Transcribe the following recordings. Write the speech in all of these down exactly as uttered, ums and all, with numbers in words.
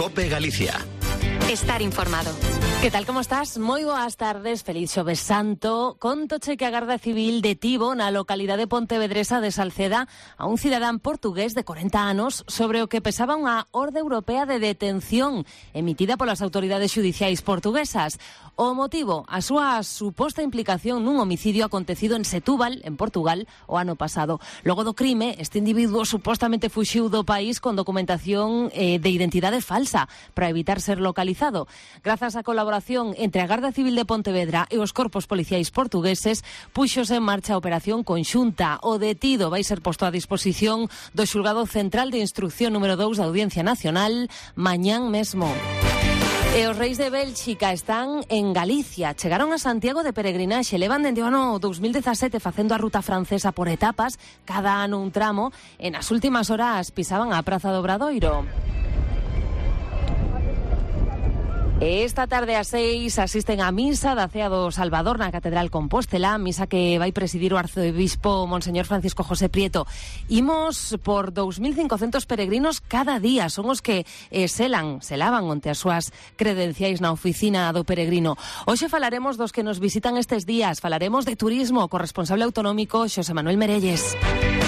COPE Galicia. Estar informado. Que tal, como estás? Moi boas tardes, feliz Xoves Santo. Contoche que a Garda Civil detivo na localidade pontevedresa de Salceda a un cidadán portugués de corenta anos sobre o que pesaba unha orde europea de detención emitida polas autoridades xudiciais portuguesas. O motivo, a súa suposta implicación nun homicidio acontecido en Setúbal, en Portugal, o ano pasado. Logo do crime, este individuo supostamente fuxiu do país con documentación eh, de identidade falsa para evitar ser localizado. Grazas á colaboración entre a Garda Civil de Pontevedra e os corpos policiais portugueses, puxose en marcha a operación conxunta. O detido vai ser posto a disposición do Xulgado Central de Instrucción número dous da Audiencia Nacional mañán mesmo. E os reis de Bélxica están en Galicia. Chegaron a Santiago de peregrinaxe. Levan dende o ano dos mil dezasete facendo a ruta francesa por etapas, cada ano un tramo, e nas últimas horas pisaban a Praza do Obradoiro. Esta tarde ás seis asisten á misa da Cea do Salvador na Catedral Compostela, misa que vai presidir o arcebispo Monseñor Francisco José Prieto. Imos por dous mil cincocentos peregrinos cada día, son os que eh, selan, selaban onte as súas credenciais na oficina do peregrino. Hoxe falaremos dos que nos visitan estes días, falaremos de turismo co responsable autonómico Xosé Manuel Merelles.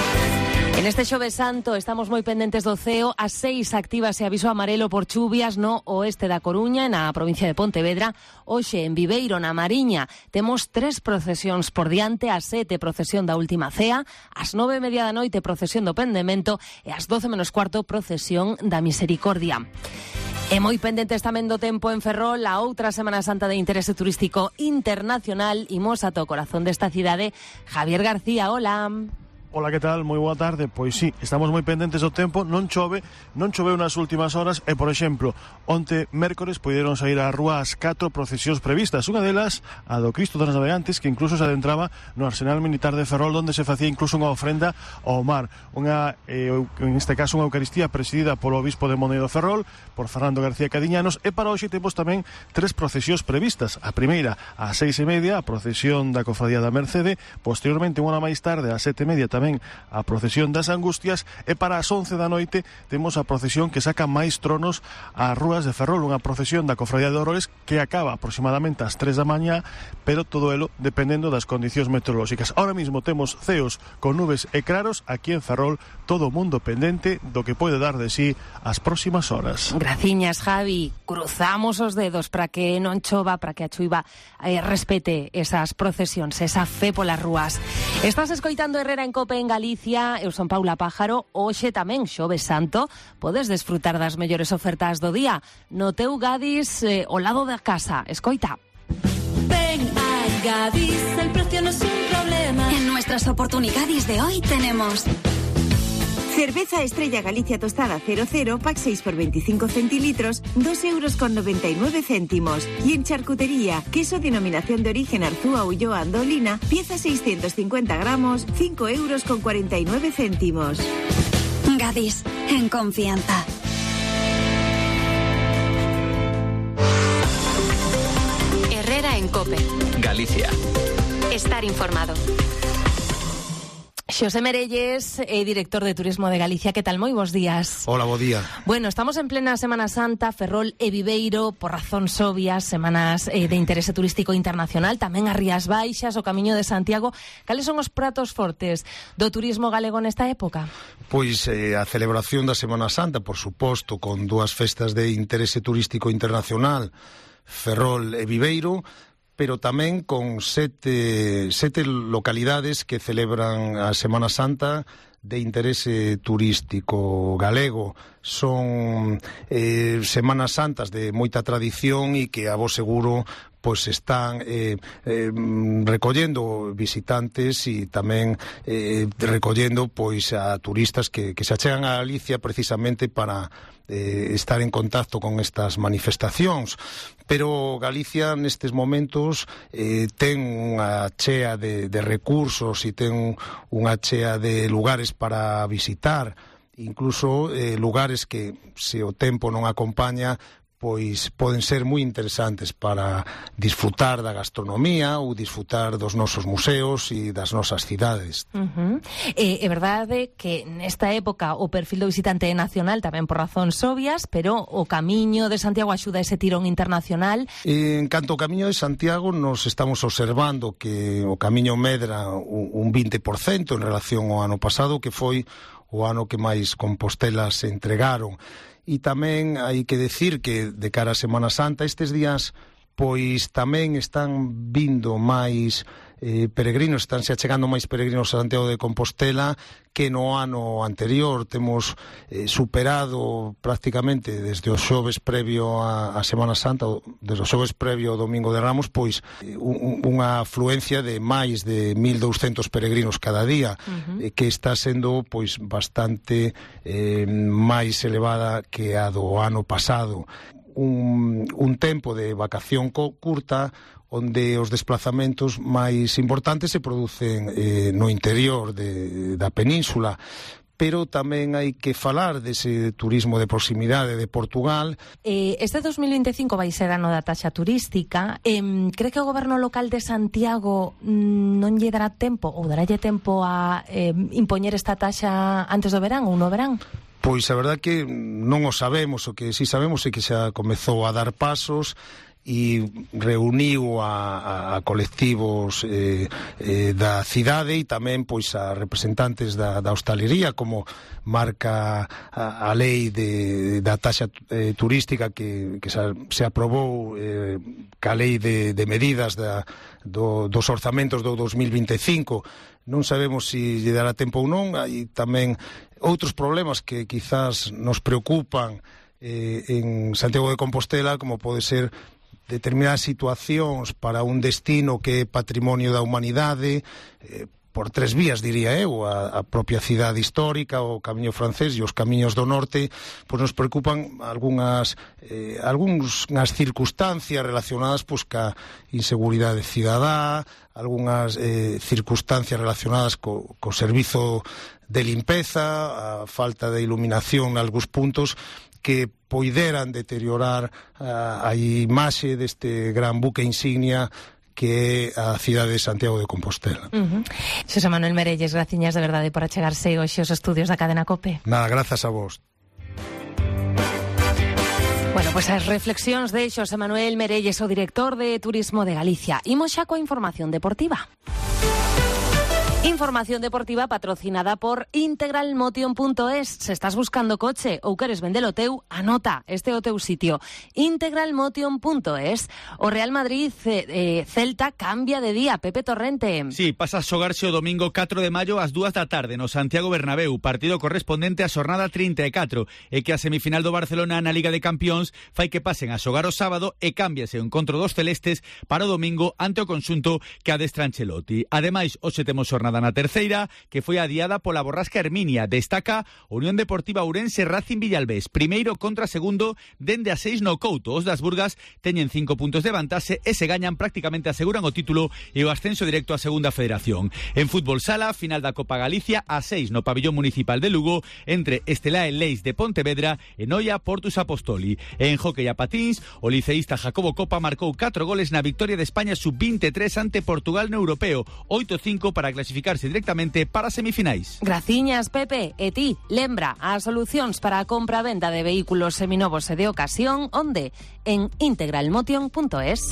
En este Xoves Santo estamos moi pendentes do ceo. Ás seis actívase aviso amarelo por chuvias no oeste da Coruña, na provincia de Pontevedra. Hoxe en Viveiro, na Mariña, temos tres procesións por diante. Ás sete, procesión da última cea. Ás nove e media da noite, procesión do pendemento. E ás doce menos cuarto, procesión da misericordia. E moi pendentes tamén do tempo en Ferrol, a outra Semana Santa de interese turístico internacional. Imos ata o corazón desta cidade. Javier García, hola. Ola, que tal? Moi boa tarde. Pois sí, estamos moi pendentes do tempo, non chove, non choveu nas últimas horas e, por exemplo, onte mércores poideron sair á rúa as catro procesións previstas. Unha delas, a do Cristo dos Navegantes, que incluso se adentraba no Arsenal Militar de Ferrol, onde se facía incluso unha ofrenda ao mar. Unha, eh, en este caso, unha Eucaristía presidida polo obispo de Monedo Ferrol, por Fernando García Cadiñanos, e para hoxe temos tamén tres procesións previstas. A primeira, ás seis e media, a procesión da Cofradía da Mercede, posteriormente, unha hora máis tarde, ás sete e media, tamén a procesión das Angustias, e para as once da noite temos a procesión que saca máis tronos ás rúas de Ferrol, unha procesión da Cofradía de Orores que acaba aproximadamente ás tres da mañá, pero todo elo dependendo das condicións meteorolóxicas. Ahora mismo temos ceos con nubes e claros aquí en Ferrol, todo o mundo pendente do que pode dar de sí as próximas horas. Graciñas, Javi. Cruzamos os dedos para que non chova, para que a chuiva eh, respete esas procesións, esa fe polas rúas. Estás escoitando Herrera en COPE en Galicia, eu son Paula Pájaro. Hoxe tamén Xoves Santo, podes desfrutar das mellores ofertas do día no teu Gadis eh, ao lado da casa. Escoita. Ven a Gadis, el precio no es un problema. En nuestras oportunidades de hoy tenemos cerveza Estrella Galicia tostada cero cero, pack seis por veinticinco centilitros, dos euros con noventa y nueve céntimos. Y en charcutería, queso denominación de origen Arzúa Ulloa Andolina, pieza seiscientos cincuenta gramos, cinco euros con cuarenta y nueve céntimos. Gadis, en confianza. Herrera en COPE. Galicia. Estar informado. Xosé Merelles, eh, director de Turismo de Galicia. Que tal? Moi bons días. Hola, bo día. Bueno, estamos en plena Semana Santa, Ferrol e Viveiro, por razóns obvias, semanas eh, de interese turístico internacional, tamén as Rías Baixas, o Camiño de Santiago. Cales son os pratos fortes do turismo galego nesta época? Pois eh, a celebración da Semana Santa, por suposto, con dúas festas de interese turístico internacional, Ferrol e Viveiro, pero tamén con sete, sete localidades que celebran a Semana Santa de interese turístico galego. Son eh, Semanas Santas de moita tradición e que, a vos seguro, pois están eh, eh, recollendo visitantes e tamén eh, recollendo pois a turistas que, que se achegan a Galicia precisamente para eh, estar en contacto con estas manifestacións. Pero Galicia nestes momentos eh, ten unha chea de, de recursos e ten unha chea de lugares para visitar, incluso eh, lugares que, se o tempo non acompaña, pois poden ser moi interesantes para disfrutar da gastronomía ou disfrutar dos nosos museos e das nosas cidades. Uh-huh. Eh, é verdade que nesta época o perfil do visitante é nacional tamén por razóns obvias, pero o Camiño de Santiago axuda ese tirón internacional. En canto ao Camiño de Santiago, nos estamos observando que o Camiño medra un vinte por cento en relación ao ano pasado, que foi o ano que máis compostelas se entregaron. E tamén hai que decir que de cara a Semana Santa estes días pois tamén están vindo máis eh, peregrinos, están se achegando máis peregrinos a Santiago de Compostela que no ano anterior. Temos eh, superado prácticamente desde o xoves previo a, a Semana Santa, desde o xoves previo ao Domingo de Ramos, pois un, unha afluencia de máis de mil douscentos peregrinos cada día, uh-huh. eh, que está sendo pois bastante eh, máis elevada que a do ano pasado. Un, un tempo de vacación co, curta onde os desplazamentos máis importantes se producen eh, no interior de, da península, pero tamén hai que falar dese turismo de proximidade de Portugal. Eh, este dos mil vinte e cinco vai ser ano da taxa turística. Eh, cree que o goberno local de Santiago mm, non lle dará tempo ou daralle tempo a eh, impoñer esta taxa antes do verán ou no verán? Pois a verdade que non o sabemos, o que si sabemos é que xa comezou a dar pasos e reuniu a, a, a colectivos eh, eh, da cidade e tamén pois a representantes da, da hostalería, como marca a, a lei de, da taxa eh, turística que, que se, se aprobou eh, ca lei de, de medidas da, do, dos orzamentos do dos mil vinte e cinco. Non sabemos se lle dará tempo ou non. Hai tamén outros problemas que quizás nos preocupan eh, en Santiago de Compostela, como pode ser determinadas situacións para un destino que é patrimonio da humanidade, eh, por tres vías, diría eu, a, a propia cidade histórica, o Camiño francés e os camiños do norte, pois nos preocupan algunhas eh, algunhas circunstancias relacionadas pois ca inseguridade cidadá, algunhas eh, circunstancias relacionadas co, co servizo de limpeza, a falta de iluminación en algúns puntos que poideran deteriorar a, a imaxe deste gran buque insignia que é a cidade de Santiago de Compostela. Uh-huh. Xosé Manuel Merelles, graciñas de verdade por achegarse hoxe aos estudios da cadena COPE. Nada, grazas a vos. Bueno, pois pues as reflexións de Xosé Manuel Merelles, o director de Turismo de Galicia. Imos xa coa información deportiva. Información deportiva patrocinada por integral motion punto es. Se estás buscando coche ou queres vendelo teu, anota, este é o teu sitio. integral motion punto es. O Real Madrid eh, Celta cambia de día, Pepe Torrente. Sí, pasa a xogarse o domingo catro de maio ás dúas da tarde no Santiago Bernabéu, partido correspondente á xornada trinta e catro, e que a semifinal do Barcelona na Liga de Campións fai que pasen a xogar o sábado e cámbiase o encontro dos celestes para o domingo ante o conxunto que adestra Ancelotti. Ademais, hoxe temos xornada na terceira, que foi adiada pola borrasca Herminia. Destaca Unión Deportiva Ourense Racing Villalbés, primeiro contra segundo dende a seis no Couto. Os das Burgas teñen cinco puntos de vantaxe e se gañan prácticamente aseguran o título e o ascenso directo á segunda federación. En fútbol sala, final da Copa Galicia a seis no pabillón municipal de Lugo entre Estelae Leis de Pontevedra e Noia Portus Apostoli. E en hóquei a patins, o liceísta Jacobo Copa marcou catro goles na victoria de España sub veintitrés ante Portugal no Europeo, oito cinco para clasificarse directamente para semifinais. Graciñas, Pepe. E ti, lembra as solucións para a compra e venda de vehículos seminovos e de ocasión, onde? En integral motion punto es.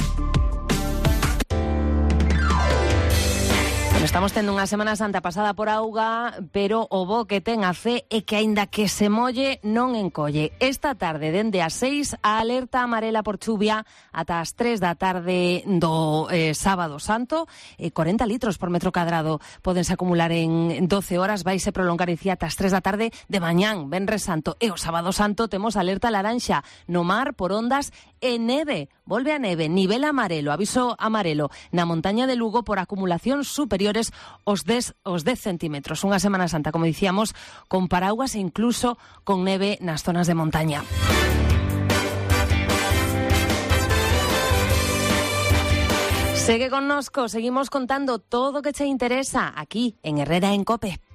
Bueno, estamos tendo unha Semana Santa pasada por auga, pero o bo que ten a fe é que aínda que se molle non encolle. Esta tarde, dende as seis, a alerta amarela por chuvia ata as tres da tarde do eh, sábado santo. Eh, corenta litros por metro cadrado podense acumular en doce horas, vai se prolongar ata as tres da tarde de mañán, venres santo. E o sábado santo temos alerta laranxa no mar por ondas e neve. Volve a neve, nivel amarelo, aviso amarelo na montaña de Lugo por acumulación superiores os dez, os dez centímetros. Unha Semana Santa, como dicíamos, con paraguas e incluso con neve nas zonas de montaña. Segue connosco, seguimos contando todo o que che interesa aquí en Herrera en COPE.